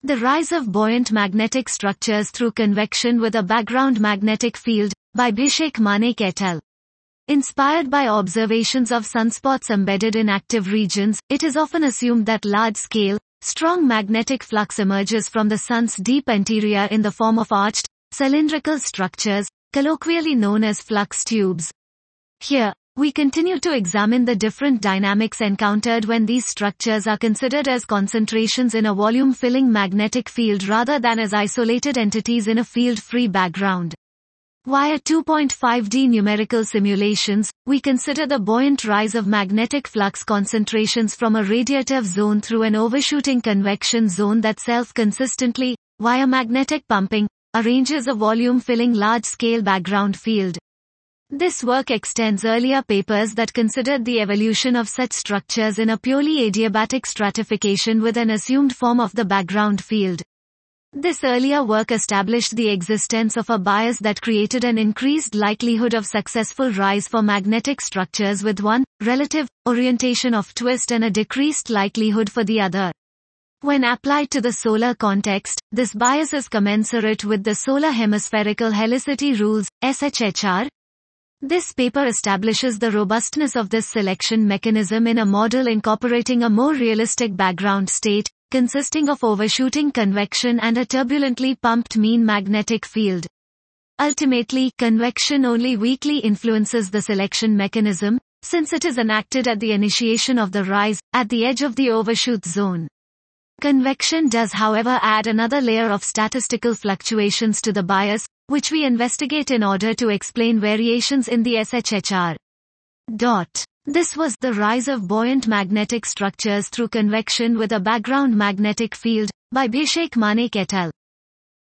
The rise of buoyant magnetic structures through convection with a background magnetic field, by Abhishek Manek et al. Inspired by observations of sunspots embedded in active regions, it is often assumed that large-scale, strong magnetic flux emerges from the sun's deep interior in the form of arched, cylindrical structures, colloquially known as flux tubes. Here, we continue to examine the different dynamics encountered when these structures are considered as concentrations in a volume-filling magnetic field rather than as isolated entities in a field-free background. Via 2.5D numerical simulations, we consider the buoyant rise of magnetic flux concentrations from a radiative zone through an overshooting convection zone that self-consistently, via magnetic pumping, arranges a volume-filling large-scale background field. This work extends earlier papers that considered the evolution of such structures in a purely adiabatic stratification with an assumed form of the background field. This earlier work established the existence of a bias that created an increased likelihood of successful rise for magnetic structures with one relative orientation of twist and a decreased likelihood for the other. When applied to the solar context, this bias is commensurate with the solar hemispherical helicity rules, SHHR. This paper establishes the robustness of this selection mechanism in a model incorporating a more realistic background state, consisting of overshooting convection and a turbulently pumped mean magnetic field. Ultimately, convection only weakly influences the selection mechanism, since it is enacted at the initiation of the rise, at the edge of the overshoot zone. Convection does however add another layer of statistical fluctuations to the bias, which we investigate in order to explain variations in the SHHR. This was the rise of buoyant magnetic structures through convection with a background magnetic field, by Abhishek Manek et al.